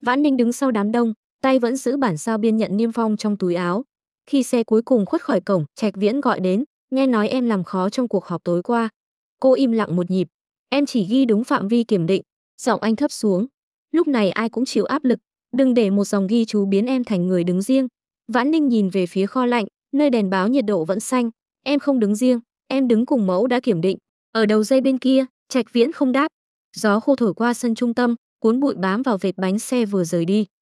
Vãn Ninh đứng sau đám đông, tay vẫn giữ bản sao biên nhận niêm phong trong túi áo. Khi xe cuối cùng khuất khỏi cổng, Trạch Viễn gọi đến, nghe nói em làm khó trong cuộc họp tối qua. Cô im lặng một nhịp. Em chỉ ghi đúng phạm vi kiểm định. Giọng anh thấp xuống. Lúc này ai cũng chịu áp lực, đừng để một dòng ghi chú biến em thành người đứng riêng. Vãn Ninh nhìn về phía kho lạnh, nơi đèn báo nhiệt độ vẫn xanh. Em không đứng riêng, em đứng cùng mẫu đã kiểm định. Ở đầu dây bên kia, Trạch Viễn không đáp. Gió khô thổi qua sân trung tâm, cuốn bụi bám vào vệt bánh xe vừa rời đi.